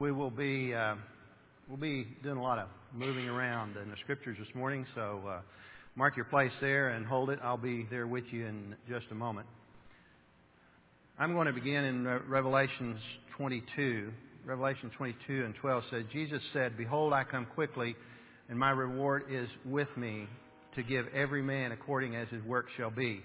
We will be we'll be doing a lot of moving around in the scriptures this morning, so mark your place there and hold it. I'll be there with you in just a moment. I'm going to begin in Revelation 22. Revelation 22 and 12 says, Jesus said, "Behold, I come quickly, and my reward is with me to give every man according as his work shall be."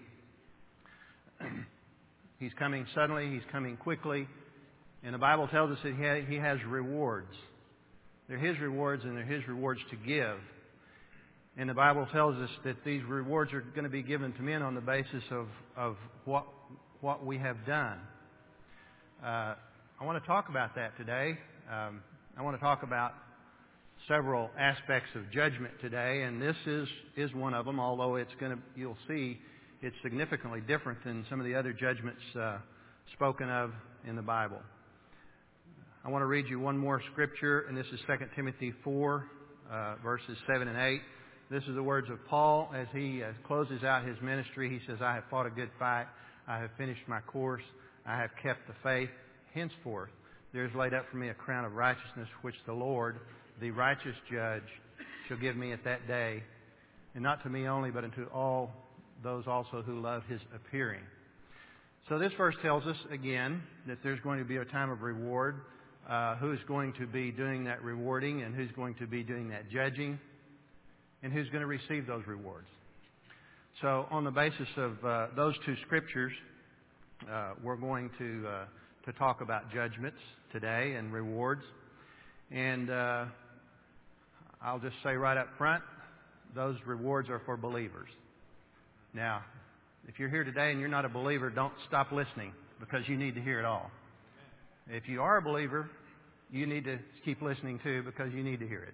He's coming suddenly. He's coming quickly. And the Bible tells us that He has rewards. They're His rewards, and they're His rewards to give. And the Bible tells us that these rewards are going to be given to men on the basis of what we have done. I want to talk about that today. I want to talk about several aspects of judgment today, and this is one of them, although you'll see it's significantly different than some of the other judgments spoken of in the Bible. I want to read you one more scripture, and this is 2 Timothy 4, verses 7 and 8. This is the words of Paul as he closes out his ministry. He says, "I have fought a good fight. I have finished my course. I have kept the faith. Henceforth there is laid up for me a crown of righteousness, which the Lord, the righteous judge, shall give me at that day, and not to me only, but unto all those also who love His appearing." So this verse tells us, again, that there's going to be a time of reward. Who's going to be doing that rewarding, and who's going to be doing that judging, and who's going to receive those rewards. So on the basis of those two scriptures, we're going to talk about judgments today and rewards. And I'll just say right up front, those rewards are for believers. Now, if you're here today and you're not a believer, don't stop listening, because you need to hear it all. If you are a believer, you need to keep listening too, because you need to hear it.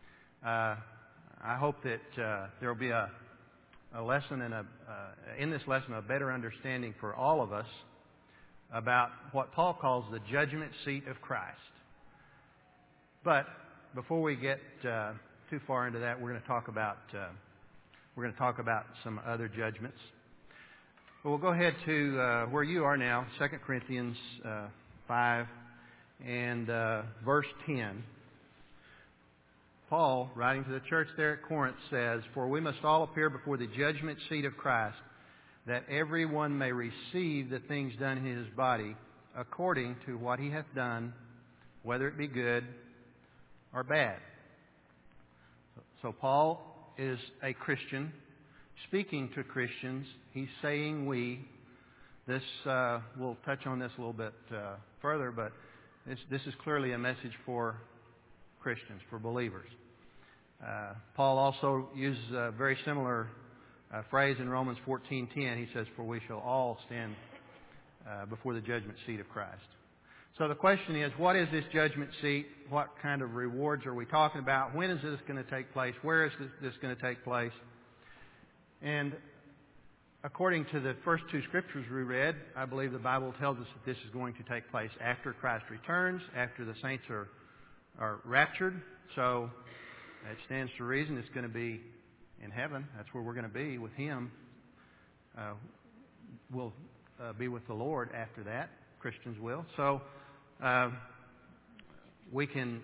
I hope that there will be a lesson and in this lesson a better understanding for all of us about what Paul calls the judgment seat of Christ. But before we get too far into that, we're going to talk about some other judgments. But we'll go ahead to where you are now, 2 Corinthians 5 and verse 10. Paul, writing to the church there at Corinth, says, "For we must all appear before the judgment seat of Christ, that every one may receive the things done in his body according to what he hath done, whether it be good or bad." So Paul is a Christian speaking to Christians. He's saying we. This we'll touch on this a little bit further, but this is clearly a message for Christians, for believers. Paul also uses a very similar phrase in Romans 14:10. He says, "For we shall all stand before the judgment seat of Christ." So the question is, what is this judgment seat? What kind of rewards are we talking about? When is this going to take place? Where is this going to take place? And according to the first two scriptures we read, I believe the Bible tells us that this is going to take place after Christ returns, after the saints are raptured. So it stands to reason it's going to be in heaven. That's where we're going to be with Him. We'll be with the Lord after that. Christians will. So we can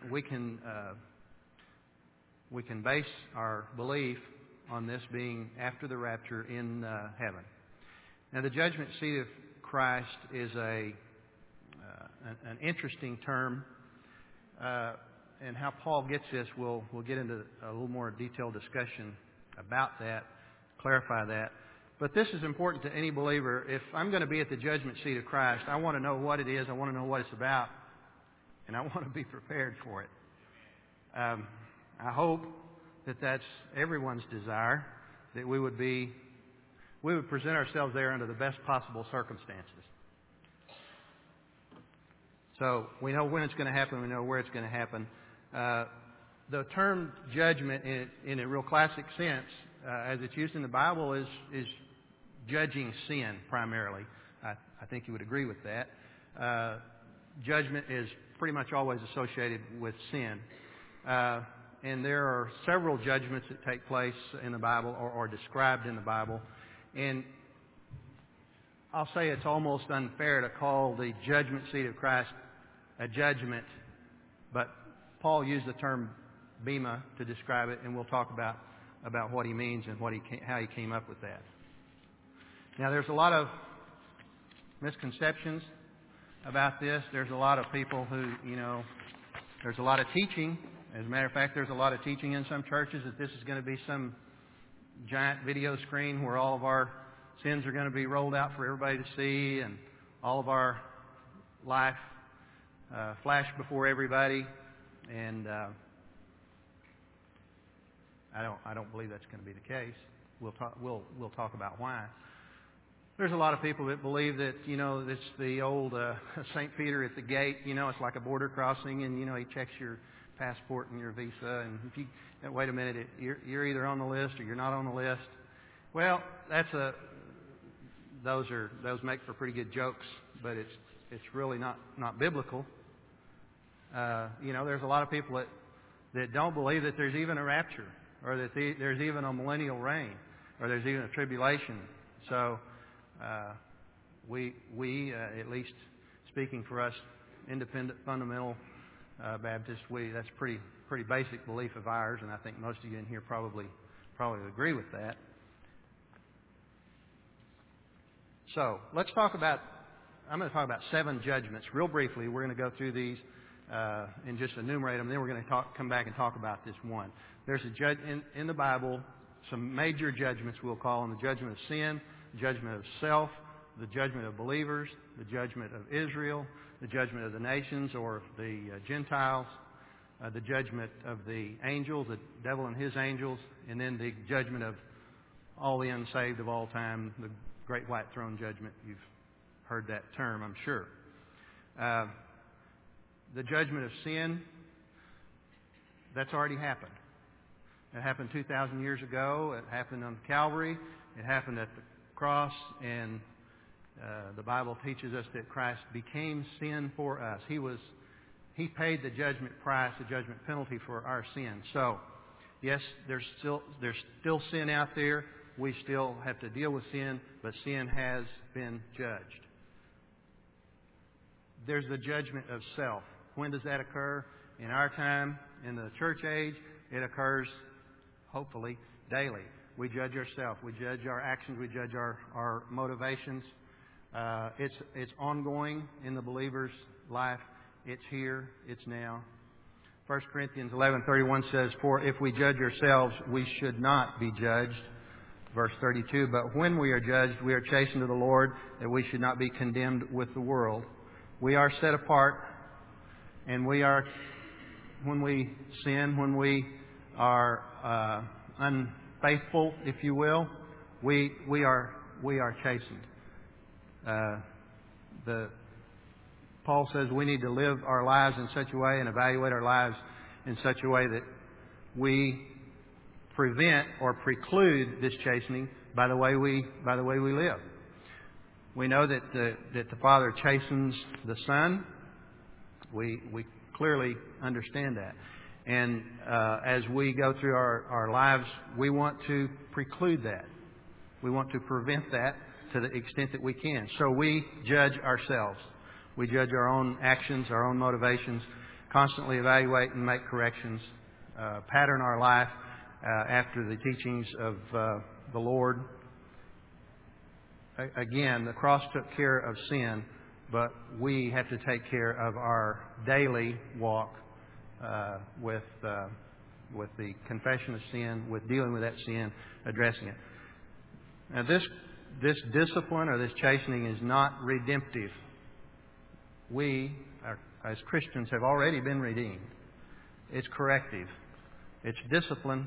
base our belief on this being after the rapture in heaven. Now, the judgment seat of Christ is an interesting term, and how Paul gets this, we'll get into a little more detailed discussion about that, clarify that. But this is important to any believer. If I'm going to be at the judgment seat of Christ, I want to know what it is, I want to know what it's about, and I want to be prepared for it. I hope that that's everyone's desire, that we would present ourselves there under the best possible circumstances. So we know when it's going to happen, we know where it's going to happen. The term judgment in a real classic sense, as it's used in the Bible, is judging sin primarily. I think you would agree with that. Judgment is pretty much always associated with sin. And there are several judgments that take place in the Bible or described in the Bible. And I'll say it's almost unfair to call the judgment seat of Christ a judgment But Paul used the term bema to describe it, and we'll talk about what he means and how he came up with that. Now, there's a lot of misconceptions about this. There's a lot of people who, there's a lot of teaching. As a matter of fact, there's a lot of teaching in some churches that this is going to be some giant video screen where all of our sins are going to be rolled out for everybody to see, and all of our life flash before everybody. And I don't believe that's going to be the case. We'll talk about why. There's a lot of people that believe that, it's the old St. Peter at the gate. It's like a border crossing, and, he checks your passport and your visa. And if you wait a minute, you're either on the list or you're not on the list. Well, those make for pretty good jokes, but it's really not biblical. There's a lot of people that don't believe that there's even a rapture, or that there's even a millennial reign, or there's even a tribulation. So we at least speaking for us, independent fundamental Baptists, that's pretty basic belief of ours, and I think most of you in here probably agree with that. So I'm going to talk about 7 judgments real briefly. We're going to go through these and just enumerate them. Then we're going to come back and talk about this one. There's in the Bible some major judgments, we'll call them: the judgment of sin, the judgment of self, the judgment of believers, the judgment of Israel, the judgment of the nations or the Gentiles, the judgment of the angels, the devil and his angels, and then the judgment of all the unsaved of all time, the Great White Throne Judgment. You've heard that term, I'm sure. The judgment of sin, that's already happened. It happened 2,000 years ago. It happened on Calvary. It happened at the cross. And the Bible teaches us that Christ became sin for us. He paid the judgment price, the judgment penalty for our sin. So, yes, there's still sin out there. We still have to deal with sin, but sin has been judged. There's the judgment of self. When does that occur? In our time, in the church age, it occurs, hopefully, daily. We judge ourselves. We judge our actions. We judge our motivations. It's ongoing in the believer's life. It's here. It's now. 1 Corinthians 11:31 says, "For if we judge ourselves, we should not be judged." Verse 32, "But when we are judged, we are chastened to the Lord, that we should not be condemned with the world." We are set apart, and when we sin, when we are unfaithful, if you will, we are chastened. Paul says we need to live our lives in such a way and evaluate our lives in such a way that we prevent or preclude this chastening by the way we live. We know that the Father chastens the Son. We clearly understand that. And as we go through our lives, we want to preclude that. We want to prevent that to the extent that we can. So we judge ourselves. We judge our own actions, our own motivations, constantly evaluate and make corrections, pattern our life after the teachings of the Lord. Again, the cross took care of sin, but we have to take care of our daily walk with the confession of sin, with dealing with that sin, addressing it. Now, this discipline or this chastening is not redemptive. We, as Christians, have already been redeemed. It's corrective. It's discipline.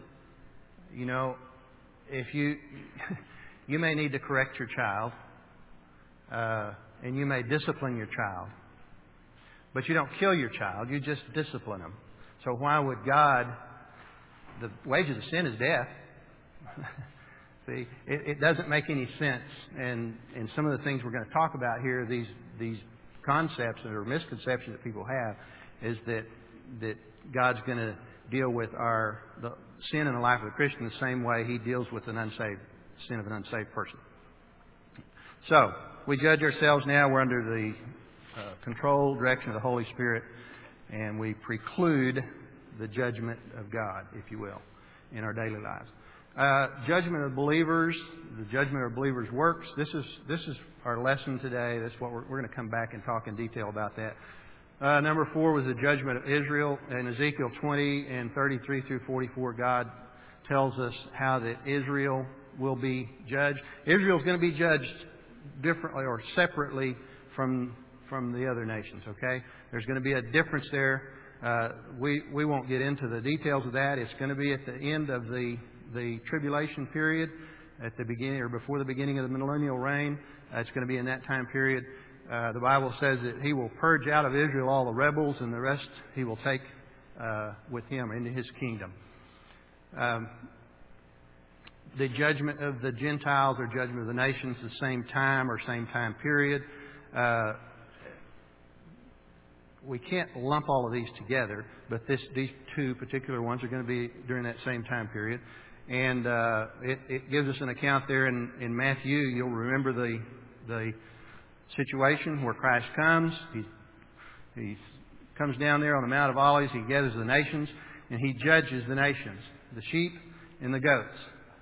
If you may need to correct your child, and you may discipline your child, but you don't kill your child, you just discipline them. So why would God, the wages of sin is death. See, it doesn't make any sense. And some of the things we're going to talk about here, these concepts or misconceptions that people have, is that God's going to deal with the sin in the life of a Christian the same way He deals with sin of an unsaved person. So, we judge ourselves now. We're under the control, direction of the Holy Spirit. and we preclude the judgment of God, if you will, in our daily lives. Judgment of believers, the judgment of believers' works. This is our lesson today. That's what we're going to come back and talk in detail about that. Number 4 was the judgment of Israel. In Ezekiel 20 and 33 through 44, God tells us how that Israel will be judged. Israel is going to be judged differently or separately from the other nations. Okay, there's going to be a difference there. We won't get into the details of that. It's going to be at the end of the tribulation period, at the beginning or before the beginning of the millennial reign. It's going to be in that time period. The Bible says that He will purge out of Israel all the rebels, and the rest He will take with Him into His kingdom. The judgment of the Gentiles or judgment of the nations, the same time or same time period. We can't lump all of these together, but these two particular ones are going to be during that same time period. And it gives us an account there in Matthew. You'll remember the situation where Christ comes. He comes down there on the Mount of Olives. He gathers the nations, and He judges the nations, the sheep and the goats.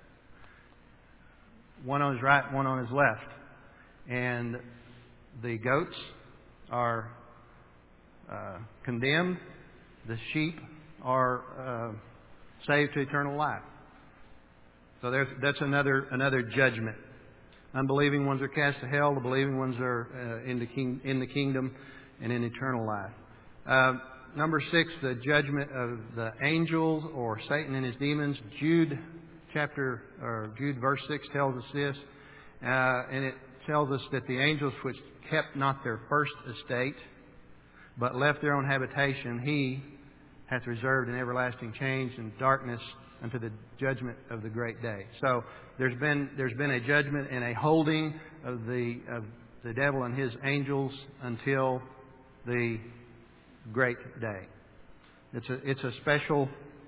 One on His right, one on His left. And the goats are condemned. The sheep are saved to eternal life. So that's another judgment. Unbelieving ones are cast to hell. The believing ones are in the kingdom and in eternal life. Number 6, the judgment of the angels or Satan and his demons. Jude verse 6 tells us this, and it tells us that the angels which kept not their first estate, but left their own habitation, He hath reserved in everlasting chains and darkness unto the judgment of the great day. So there's been a judgment and a holding of the devil and his angels until the great day. It's a special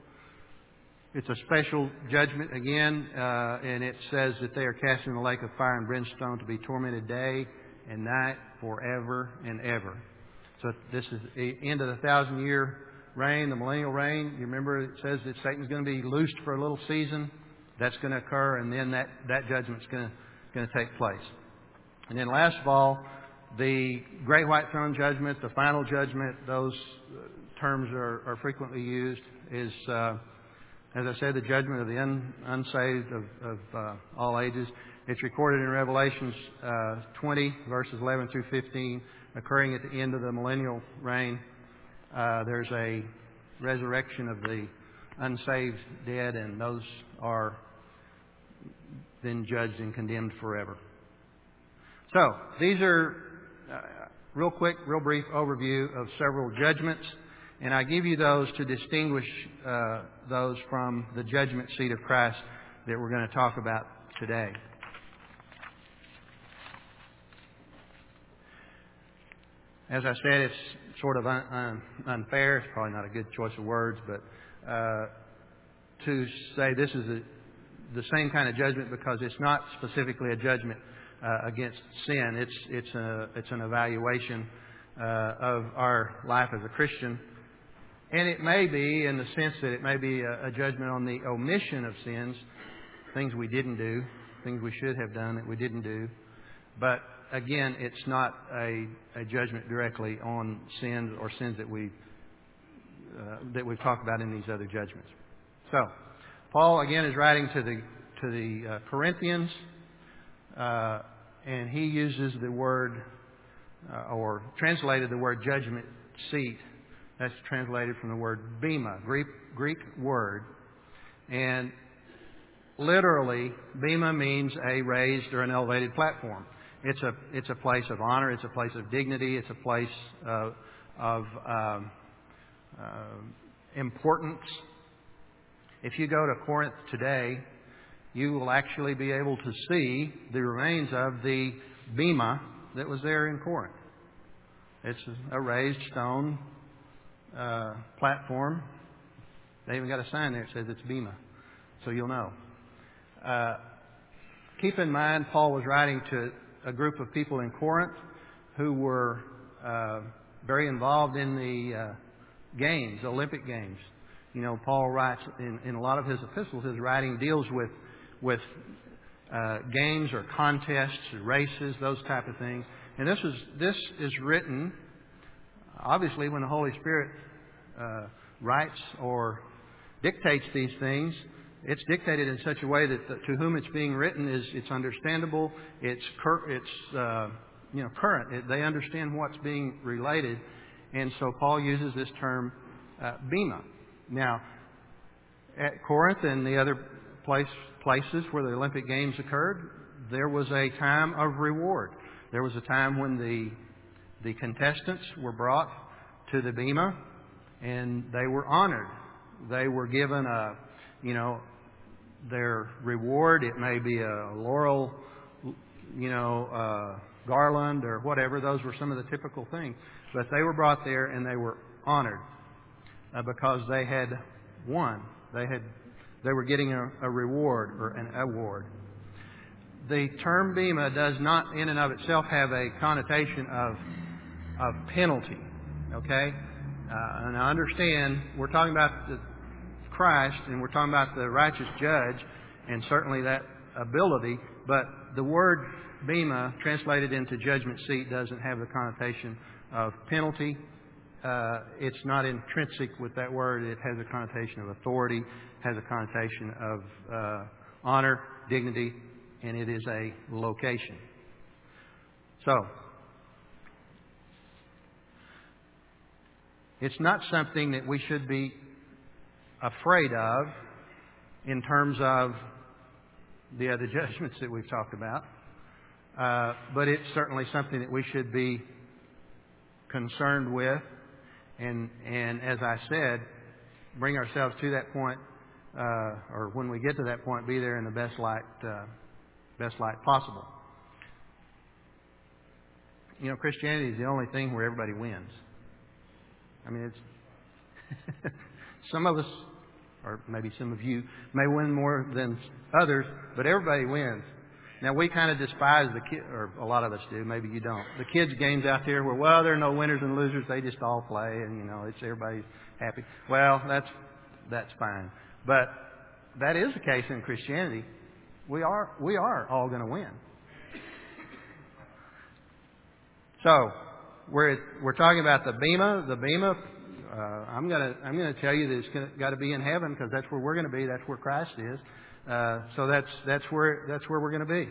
judgment again, and it says that they are cast in the lake of fire and brimstone to be tormented day and night forever and ever. So this is the end of the 1,000-year reign, the millennial reign. You remember it says that Satan's going to be loosed for a little season. That's going to occur, and then that judgment's going to take place. And then last of all, the great white throne judgment, the final judgment, those terms are frequently used, is, as I said, the judgment of the unsaved of all ages. It's recorded in Revelations 20, verses 11 through 15, occurring at the end of the millennial reign. There's a resurrection of the unsaved dead, and those are then judged and condemned forever. So, these are real quick, real brief overview of several judgments, and I give you those to distinguish those from the judgment seat of Christ that we're going to talk about today. As I said, it's sort of unfair. It's probably not a good choice of words, but to say this is the same kind of judgment, because it's not specifically a judgment against sin. It's an evaluation of our life as a Christian, and it may be in the sense that it may be a judgment on the omission of sins, things we didn't do, things we should have done that we didn't do, but again, it's not a judgment directly on sins or sins that we've talked about in these other judgments. So, Paul again is writing to the Corinthians, and he uses the word or translated the word judgment seat. That's translated from the word bema, Greek word, and literally bema means a raised or an elevated platform. It's a place of honor. It's a place of dignity. It's a place of importance. If you go to Corinth today, you will actually be able to see the remains of the bema that was there in Corinth. It's a raised stone platform. They even got a sign there that says it's bema, so you'll know. Keep in mind, Paul was writing to a group of people in Corinth who were very involved in games, Olympic games. Paul writes in a lot of his epistles, his writing deals with games or contests or races, those type of things. And this is written, obviously, when the Holy Spirit writes or dictates these things. It's dictated in such a way that to whom it's being written it's understandable. It's current. They understand what's being related, and so Paul uses this term bema. Now, at Corinth and the other places where the Olympic Games occurred, there was a time of reward. There was a time when the contestants were brought to the bema, and they were honored. They were given their reward. It may be a laurel, garland or whatever. Those were some of the typical things. But they were brought there and they were honored because they had won. They were getting a reward or an award. The term bema does not in and of itself have a connotation of penalty. Okay? And I understand we're talking about Christ and we're talking about the righteous judge and certainly that ability, but the word bema translated into judgment seat doesn't have the connotation of penalty. It's not intrinsic with that word. It has a connotation of authority, has a connotation of honor, dignity, and it is a location. So, it's not something that we should be afraid of in terms of the other judgments that we've talked about. But it's certainly something that we should be concerned with. And as I said, bring ourselves to that point, or when we get to that point, be there in the best light possible. Christianity is the only thing where everybody wins. I mean, it's some of us, or maybe some of you, may win more than others, but everybody wins. Now, we kind of despise the kids, or a lot of us do, maybe you don't. The kids' games out there where, there are no winners and losers, they just all play, and, it's everybody's happy. Well, that's fine. But that is the case in Christianity. We are all going to win. So, we're talking about the bema. The bema, I'm going to tell you that it's got to be in heaven because that's where we're going to be. That's where Christ is. So that's where we're going to be.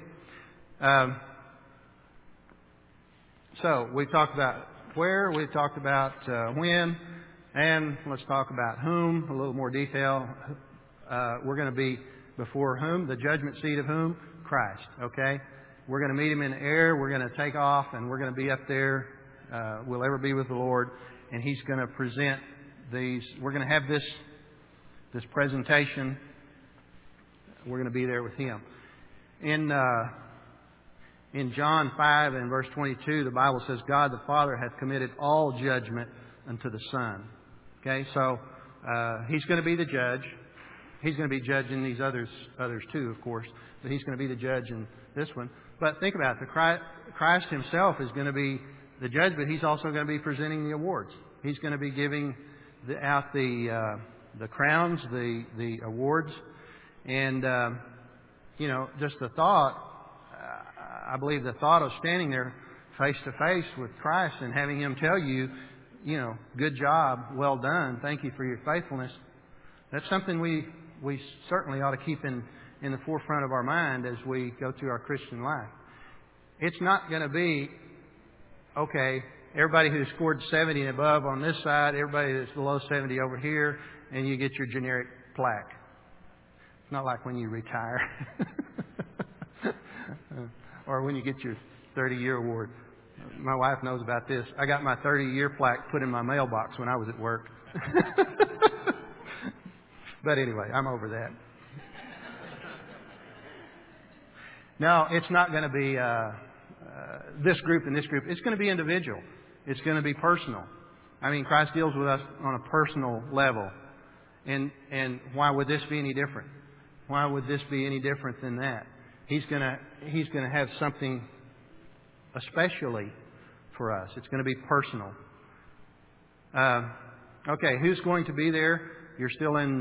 So we talked about where, we talked about when, and let's talk about whom. A little more detail. We're going to be before whom? The judgment seat of whom? Christ. Okay. We're going to meet Him in the air. We're going to take off, and we're going to be up there. We'll ever be with the Lord, and He's going to present these. We're going to have this presentation. We're going to be there with Him. In John 5 and verse 22, the Bible says, God the Father hath committed all judgment unto the Son. Okay, so He's going to be the judge. He's going to be judging these others too, of course, but He's going to be the judge in this one. But think about it. Christ Himself is going to be the judge, but He's also going to be presenting the awards. He's going to be giving out the crowns, the awards. And, just the thought, I believe the thought of standing there face to face with Christ and having Him tell you, good job, well done, thank you for your faithfulness. That's something we certainly ought to keep in the forefront of our mind as we go through our Christian life. It's not going to be, okay, everybody who scored 70 and above on this side, everybody that's below 70 over here, and you get your generic plaque. It's not like when you retire or when you get your 30-year award. My wife knows about this. I got my 30-year plaque put in my mailbox when I was at work. But anyway, I'm over that. No, it's not going to be this group and this group. It's going to be individual. It's going to be personal. I mean, Christ deals with us on a personal level. And why would this be any different? Why would this be any different than that? He's going to have something especially for us. It's going to be personal. Okay, who's going to be there? You're still in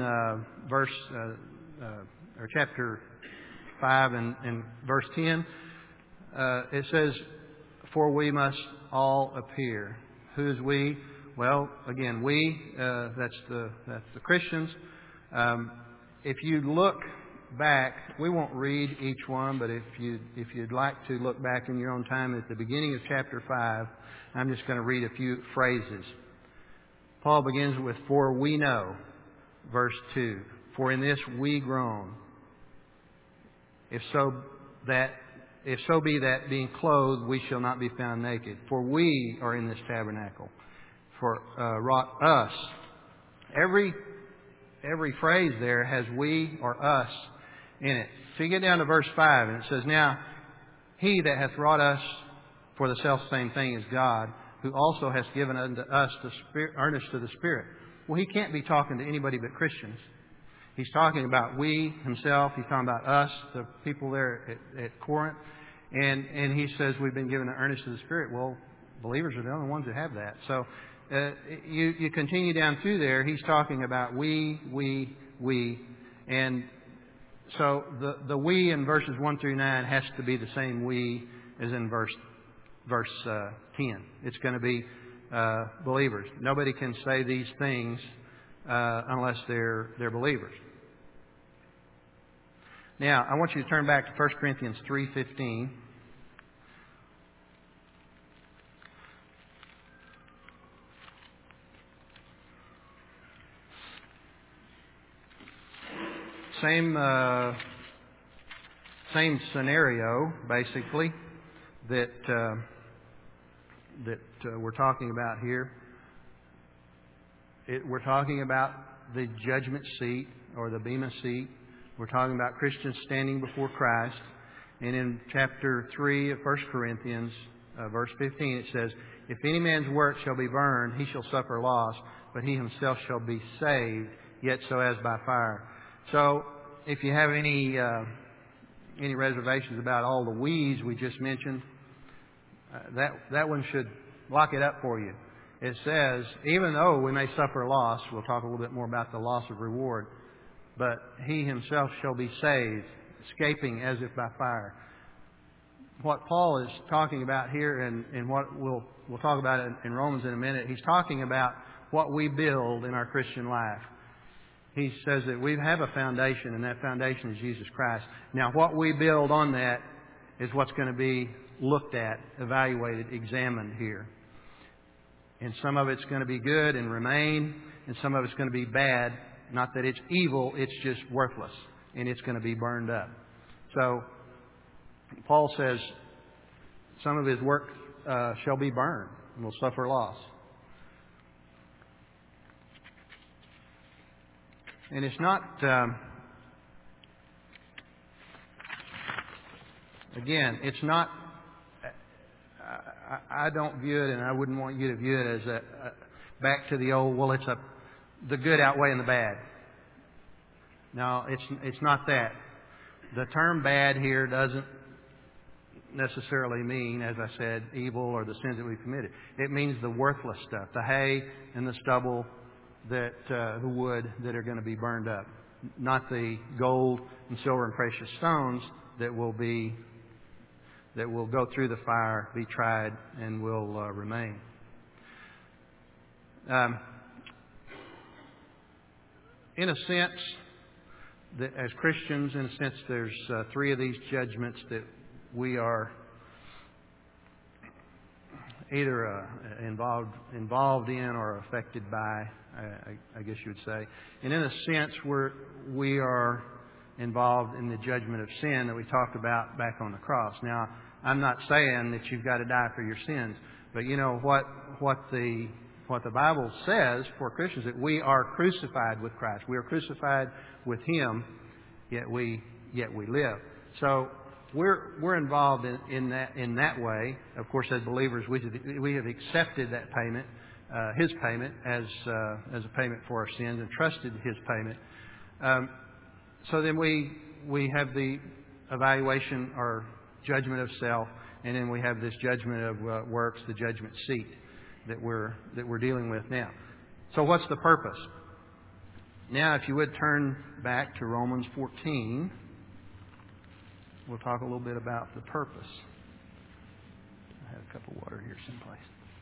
chapter 5 and verse 10. It says, "For we must all appear." Who's we? Well, again, we. That's the Christians. If you look back, we won't read each one, but if you'd like to look back in your own time at the beginning of chapter 5, I'm just going to read a few phrases. Paul begins with, "For we know," verse 2. "For in this we groan. If so be that being clothed we shall not be found naked. For we are in this tabernacle. For wrought us." Every phrase there has we or us in it. So you get down to verse 5 and it says, "Now he that hath wrought us for the selfsame thing is God, who also has given unto us the earnest of the Spirit." Well, he can't be talking to anybody but Christians. He's talking about we, himself. He's talking about us, the people there at Corinth. And he says we've been given the earnest of the Spirit. Well, believers are the only ones that have that. So you continue down through there. He's talking about we. And so the we in verses 1 through 9 has to be the same we as in verse 10. It's going to be believers. Nobody can say these things unless they're believers. Now, I want you to turn back to 1 Corinthians 3:15. Same scenario, basically, that we're talking about here. We're talking about the judgment seat or the bema seat. We're talking about Christians standing before Christ. And in chapter 3 of 1 Corinthians, verse 15, it says, "If any man's work shall be burned, he shall suffer loss, but he himself shall be saved, yet so as by fire." So, if you have any reservations about all the we's we just mentioned, that one should lock it up for you. It says, even though we may suffer loss, we'll talk a little bit more about the loss of reward, but he himself shall be saved, escaping as if by fire. What Paul is talking about here, and what we'll talk about in Romans in a minute, he's talking about what we build in our Christian life. He says that we have a foundation, and that foundation is Jesus Christ. Now, what we build on that is what's going to be looked at, evaluated, examined here. And some of it's going to be good and remain, and some of it's going to be bad. Not that it's evil, it's just worthless, and it's going to be burned up. So, Paul says some of his work shall be burned and will suffer loss. And it's not, again, it's not, I don't view it, and I wouldn't want you to view it as back to the old, well, it's the good outweighing the bad. No, it's not that. The term bad here doesn't necessarily mean, as I said, evil or the sins that we've committed. It means the worthless stuff, the hay and the stubble, the wood that are going to be burned up, not the gold and silver and precious stones that will go through the fire, be tried, and will remain. In a sense, as Christians, in a sense, there's three of these judgments that we are either involved in or affected by, I guess you would say. And in a sense, we are involved in the judgment of sin that we talked about back on the cross. Now, I'm not saying that you've got to die for your sins, but you know what the Bible says for Christians, that we are crucified with Christ. We are crucified with Him, yet we live. So we're involved in that way. Of course, as believers, we have accepted that payment, His payment, as a payment for our sins, and trusted His payment. So then we have the evaluation or judgment of self, and then we have this judgment of works, the judgment seat that we're dealing with now. So what's the purpose? Now, if you would turn back to Romans 14, we'll talk a little bit about the purpose. I have a cup of water here someplace.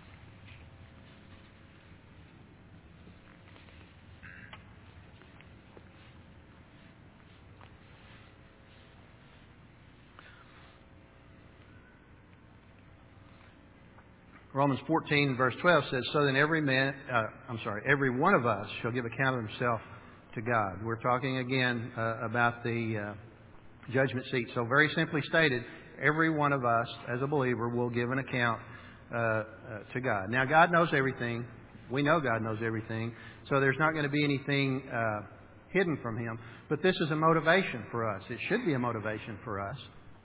Romans 14, verse 12 says, "So then every one of us shall give account of himself to God." We're talking again about the judgment seat. So very simply stated, every one of us as a believer will give an account to God. Now, God knows everything. We know God knows everything. So there's not going to be anything hidden from Him. But this is a motivation for us. It should be a motivation for us.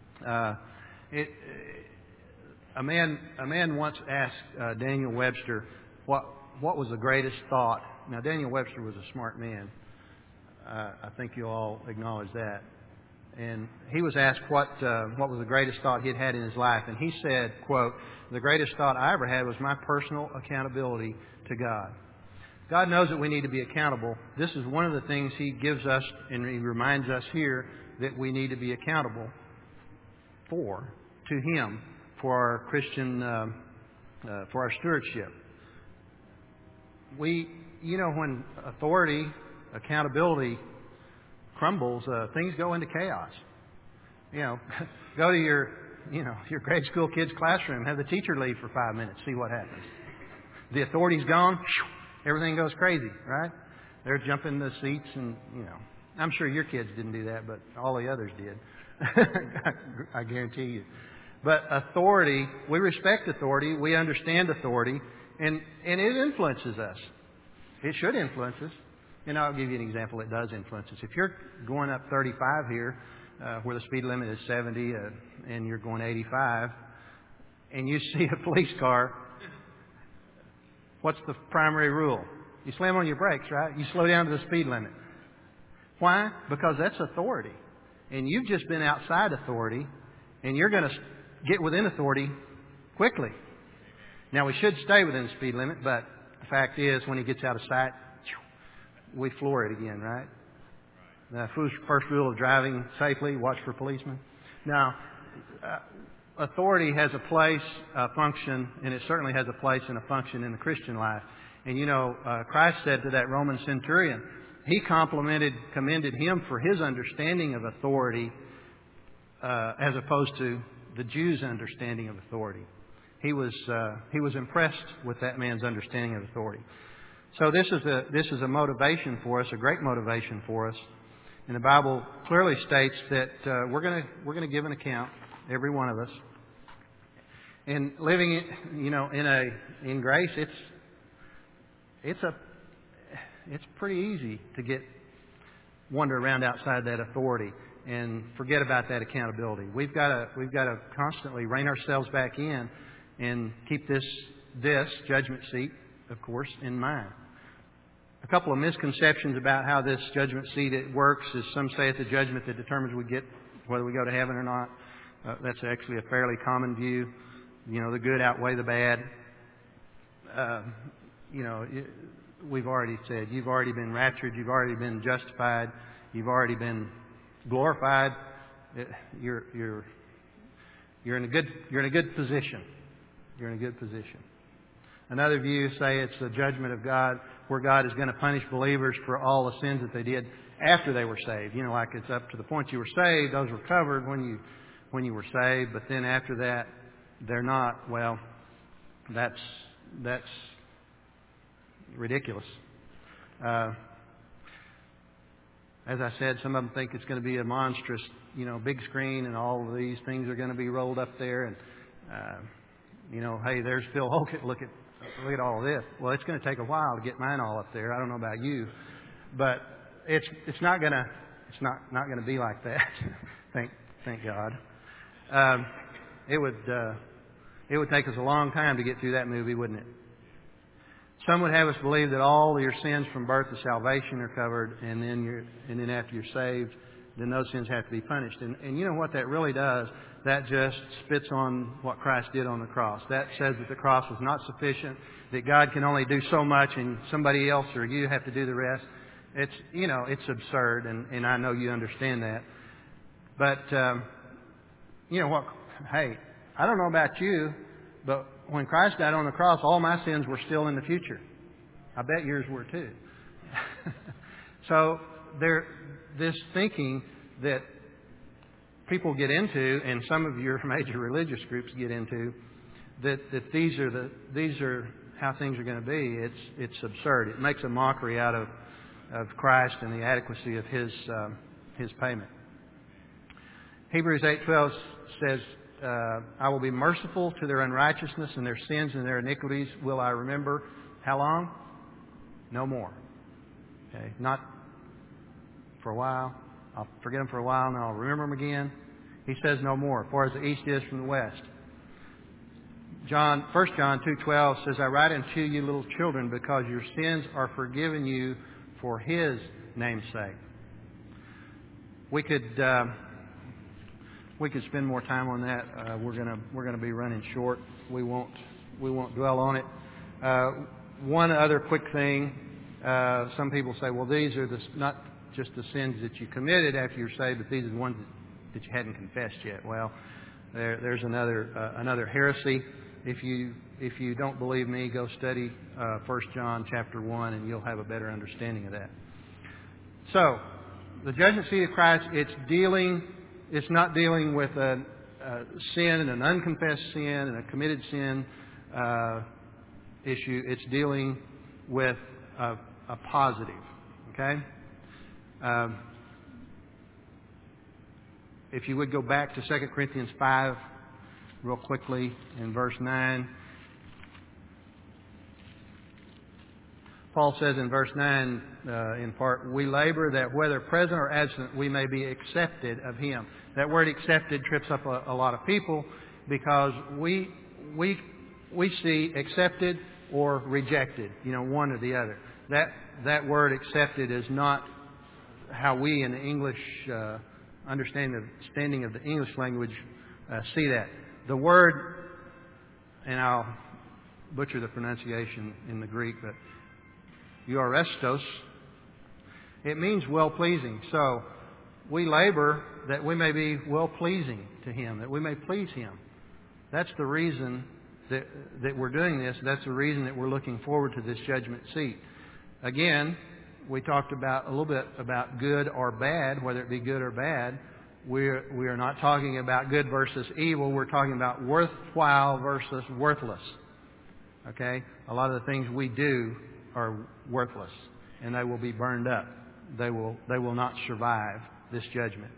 A man once asked Daniel Webster what was the greatest thought. Now, Daniel Webster was a smart man. I think you all acknowledge that. And he was asked what was the greatest thought he had had in his life. And he said, quote, "The greatest thought I ever had was my personal accountability to God." God knows that we need to be accountable. This is one of the things He gives us, and He reminds us here that we need to be accountable to Him for our Christian, for our stewardship. When authority, accountability crumbles, things go into chaos. Go to your grade school kid's classroom, have the teacher leave for 5 minutes, see what happens. The authority's gone, everything goes crazy, right? They're jumping the seats and, I'm sure your kids didn't do that, but all the others did. I guarantee you. But authority, we respect authority, we understand authority, and it influences us. It should influence us. And I'll give you an example. It does influence us. If you're going up 35 here, where the speed limit is 70, and you're going 85, and you see a police car, what's the primary rule? You slam on your brakes, right? You slow down to the speed limit. Why? Because that's authority. And you've just been outside authority, and you're going to get within authority quickly. Now, we should stay within the speed limit, but the fact is, when he gets out of sight, we floor it again, right? The first rule of driving safely, watch for policemen. Now, authority has a place, a function, and it certainly has a place and a function in the Christian life. And Christ said to that Roman centurion, He commended him for his understanding of authority as opposed to the Jews' understanding of authority. He was impressed with that man's understanding of authority. So this is a motivation for us, a great motivation for us. And the Bible clearly states that we're going to give an account, every one of us. And living, in grace, it's pretty easy to wander around outside that authority and forget about that accountability. We've got to constantly rein ourselves back in and keep this judgment seat, of course, in mind. A couple of misconceptions about how this judgment seat works is some say it's a judgment that determines whether we go to heaven or not. That's actually a fairly common view. The good outweigh the bad. We've already said you've already been raptured, you've already been justified, you've already been glorified. You're in a good position. You're in a good position. Another view say it's the judgment of God, where God is going to punish believers for all the sins that they did after they were saved. Like it's up to the point you were saved; those were covered when you were saved. But then after that, they're not. Well, that's ridiculous. As I said, some of them think it's going to be a monstrous, big screen, and all of these things are going to be rolled up there. And hey, there's Phil Holkett. Look at all of this. Well, it's going to take a while to get mine all up there. I don't know about you, but it's not going to be like that. Thank God. It would take us a long time to get through that movie, wouldn't it? Some would have us believe that all your sins from birth to salvation are covered, and then after you're saved, then those sins have to be punished. And you know what that really does? that just spits on what Christ did on the cross. That says that the cross was not sufficient, that God can only do so much and somebody else or you have to do the rest. It's absurd, and I know you understand that. But, what? Hey, I don't know about you, but when Christ died on the cross, all my sins were still in the future. I bet yours were too. So this thinking that people get into, and some of your major religious groups get into, that these are how things are going to be. It's absurd. It makes a mockery out of Christ and the adequacy of His payment. Hebrews 8:12 says, "I will be merciful to their unrighteousness, and their sins and their iniquities will I remember." How long? No more. Okay, not for a while. I'll forget them for a while, and I'll remember them again. He says no more, as far as the east is from the west. 1 John 2:12 says, "I write unto you, little children, because your sins are forgiven you for His name's sake." We could spend more time on that. We're gonna be running short. We won't dwell on it. One other quick thing. Some people say, well, these are not just the sins that you committed after you're saved, but these are the ones that you hadn't confessed yet. Well, there's another heresy. If you don't believe me, go study 1 John chapter 1, and you'll have a better understanding of that. So, the judgment seat of Christ, it's not dealing with a sin and an unconfessed sin and a committed sin issue. It's dealing with a positive. Okay? If you would go back to 2 Corinthians 5 real quickly in verse 9. Paul says in verse 9, in part, "We labor that whether present or absent, we may be accepted of Him." That word "accepted" trips up a lot of people because we see accepted or rejected, one or the other. That word "accepted" is not how we in the English understanding of the English language see that. The word, and I'll butcher the pronunciation in the Greek, but euarestos, it means well-pleasing. So we labor that we may be well-pleasing to Him, that we may please Him. That's the reason that we're doing this. That's the reason that we're looking forward to this judgment seat. Again, we talked a little bit about good or bad, whether it be good or bad. We are not talking about good versus evil. We're talking about worthwhile versus worthless. Okay? A lot of the things we do are worthless, and they will be burned up. They will not survive this judgment.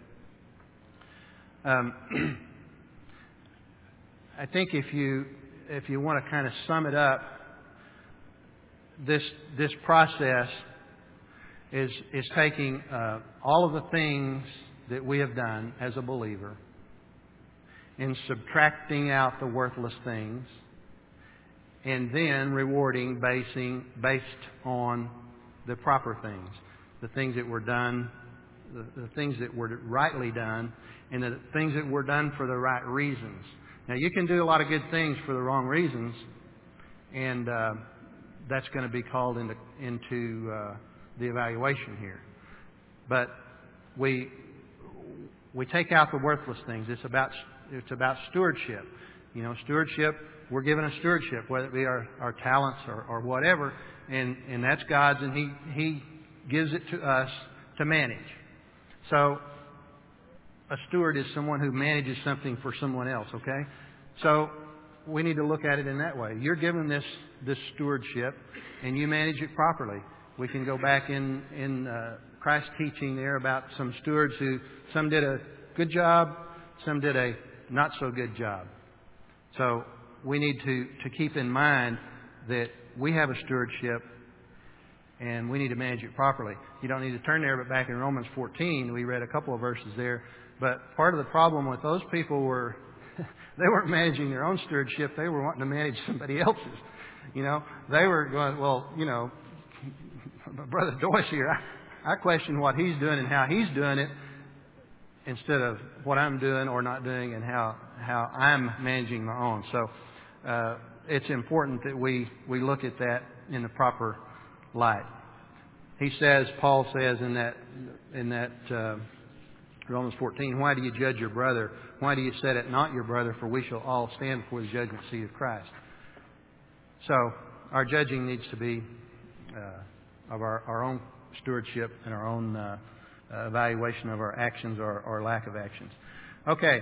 I think if you want to kind of sum it up, this process is taking all of the things that we have done as a believer and subtracting out the worthless things, and then rewarding based on the proper things, the things that were done, the things that were rightly done, and the things that were done for the right reasons. Now, you can do a lot of good things for the wrong reasons, and that's going to be called into the evaluation here. But we take out the worthless things. It's about stewardship. Stewardship. We're given a stewardship, whether it be our talents or whatever, and that's God's, and He gives it to us to manage. So a steward is someone who manages something for someone else. Okay, so we need to look at it in that way. You're given this stewardship, and you manage it properly. We can go back in Christ's teaching there about some stewards who some did a good job, some did a not so good job. So we need to keep in mind that we have a stewardship and we need to manage it properly. You don't need to turn there, but back in Romans 14, we read a couple of verses there. But part of the problem with those people were they weren't managing their own stewardship. They were wanting to manage somebody else's. They were going, well, Brother Joyce here, I question what he's doing and how he's doing it. instead of what I'm doing or not doing and how I'm managing my own. So it's important that we look at that in the proper light. Paul says in that Romans 14, why do you judge your brother? Why do you set it not your brother? For we shall all stand before the judgment seat of Christ. So our judging needs to be of our own stewardship and our own evaluation of our actions or lack of actions. Okay.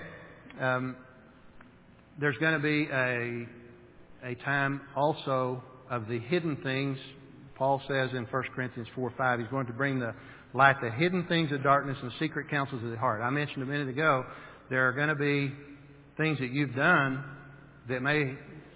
There's going to be a time also of the hidden things. Paul says in 1 Corinthians 4:5, he's going to bring the light, the hidden things of darkness and secret counsels of the heart. I mentioned a minute ago, there are going to be things that you've done that may,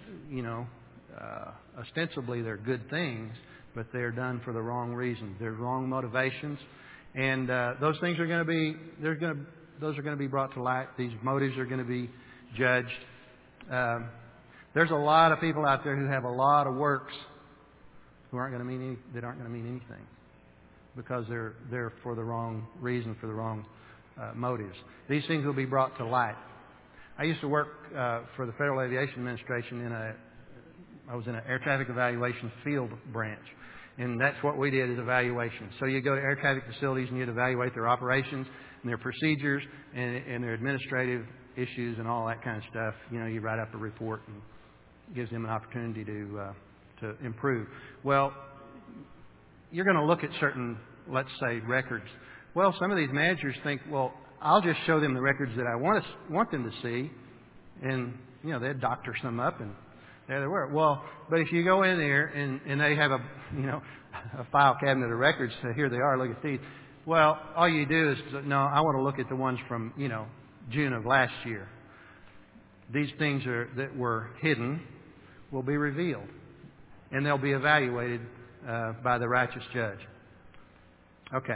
ostensibly they're good things, but they're done for the wrong reasons. They're wrong motivations. And those things are going to be, those are going to be brought to light. These motives are going to be judged. There's a lot of people out there who have a lot of works who aren't going to mean anything because they're for the wrong reason, for the wrong motives. These things will be brought to light. I used to work for the Federal Aviation Administration I was in an air traffic evaluation field branch. And that's what we did, is evaluation. So you go to air traffic facilities and you'd evaluate their operations and their procedures and their administrative issues and all that kind of stuff. You write up a report and it gives them an opportunity to improve. Well, you're going to look at certain, let's say, records. Well, some of these managers think, well, I'll just show them the records that I want them to see, and they'd doctor some up, and there they were. Well, but if you go in there and they have a file cabinet of records, so here they are, look at these. Well, all you do is, no, I want to look at the ones from June of last year. These things that were hidden will be revealed, and they'll be evaluated by the righteous judge. Okay.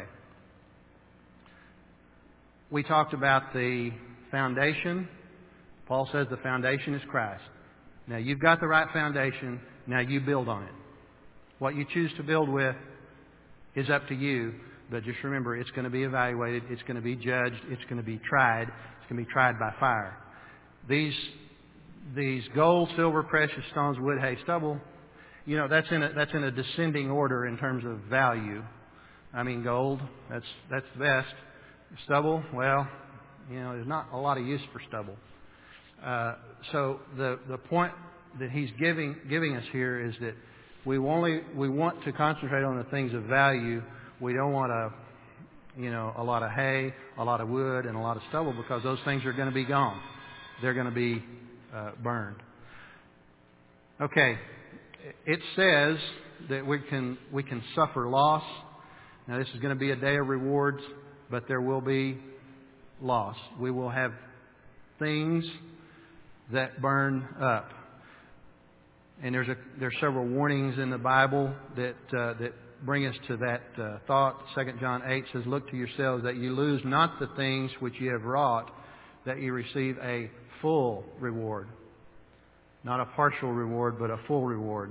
We talked about the foundation. Paul says the foundation is Christ. Now, you've got the right foundation. Now you build on it. What you choose to build with is up to you. But just remember, it's going to be evaluated. It's going to be judged. It's going to be tried. It's going to be tried by fire. These gold, silver, precious stones, wood, hay, stubble, that's in a descending order in terms of value. I mean, gold, that's the best. Stubble, well, there's not a lot of use for stubble. So the point that he's giving us here is that we want to concentrate on the things of value. We don't want a lot of hay, a lot of wood, and a lot of stubble, because those things are going to be gone. They're going to be burned. Okay, it says that we can suffer loss. Now, this is going to be a day of rewards, but there will be loss. We will have things that burn up. And there's several warnings in the Bible that bring us to that thought. 2 John 8 says, "Look to yourselves that you lose not the things which you have wrought, that you receive a full reward." Not a partial reward, but a full reward.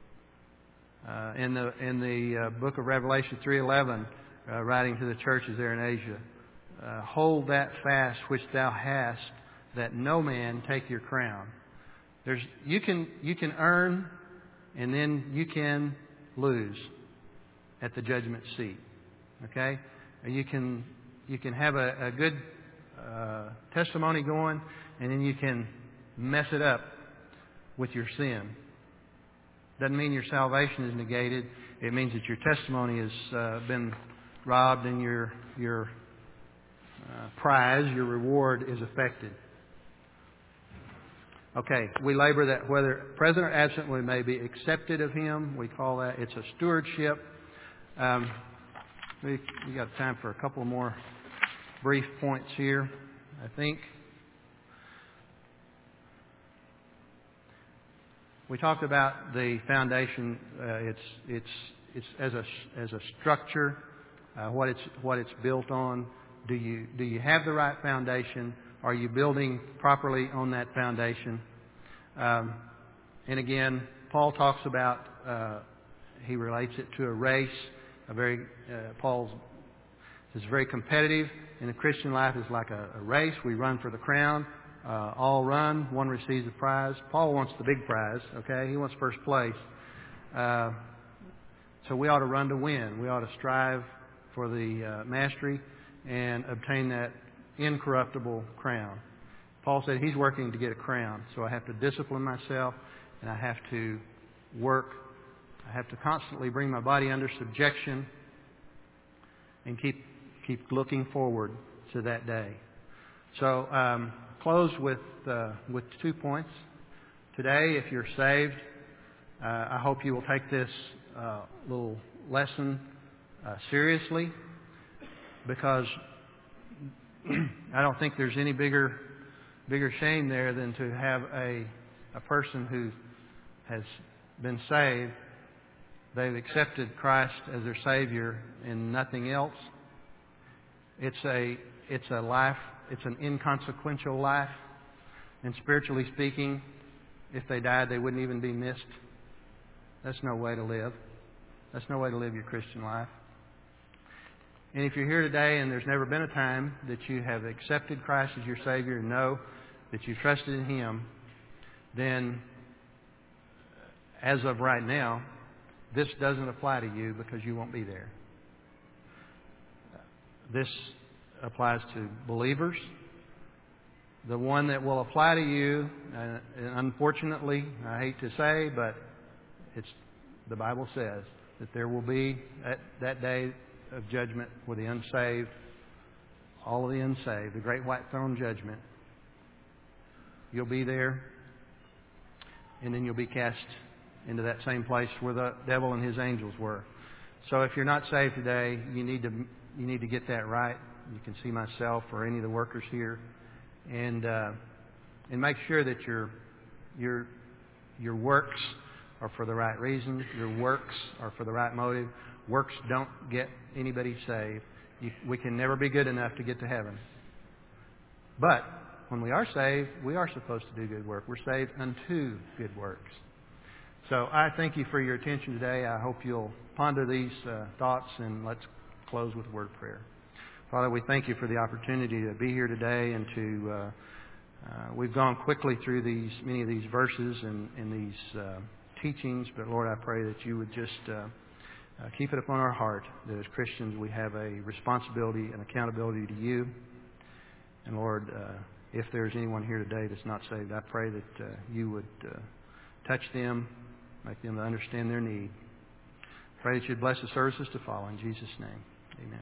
In the book of Revelation 3:11, writing to the churches there in Asia, "Hold that fast which thou hast, that no man take your crown." You can earn, and then you can lose at the judgment seat. Okay, you can have a good testimony going, and then you can mess it up with your sin. Doesn't mean your salvation is negated. It means that your testimony has been robbed, and your prize, your reward, is affected. Okay, we labor that whether present or absent we may be accepted of Him. We call that, it's a stewardship. We got time for a couple more brief points here, I think. We talked about the foundation. It's as a structure, what it's built on. Do you have the right foundation? Are you building properly on that foundation? And again, Paul talks about, he relates it to a race. Paul It's very competitive. In the Christian life, it's like a race. We run for the crown. All run. One receives a prize. Paul wants the big prize, okay? He wants first place. So we ought to run to win. We ought to strive for the mastery and obtain that incorruptible crown. Paul said he's working to get a crown. So I have to discipline myself, and I have to work. I have to constantly bring my body under subjection and keep looking forward to that day. So close with 2 points. Today, if you're saved, I hope you will take this little lesson seriously, because I don't think there's any bigger shame there than to have a person who has been saved. They've accepted Christ as their Savior and nothing else. It's a life. It's an inconsequential life. And spiritually speaking, if they died, they wouldn't even be missed. That's no way to live. That's no way to live your Christian life. And if you're here today and there's never been a time that you have accepted Christ as your Savior and know that you trusted in Him, then as of right now, this doesn't apply to you because you won't be there. This applies to believers. The one that will apply to you, unfortunately, I hate to say, but the Bible says that there will be that day of judgment for the unsaved, all of the unsaved, the great white throne judgment. You'll be there, and then you'll be cast into that same place where the devil and his angels were. So if you're not saved today, you need to get that right. You can see myself or any of the workers here, and make sure that your works are for the right reason. Your works are for the right motive. Works don't get anybody saved. We can never be good enough to get to heaven. But when we are saved, we are supposed to do good work. We're saved unto good works. So I thank you for your attention today. I hope you'll ponder these thoughts, and let's close with a word of prayer. Father, we thank you for the opportunity to be here today, and we've gone quickly through many of these verses and these teachings, but Lord, I pray that you would just keep it upon our heart that as Christians we have a responsibility and accountability to you. And Lord, if there's anyone here today that's not saved, I pray that you would touch them, make them understand their need. Pray that you'd bless the services to follow. In Jesus' name.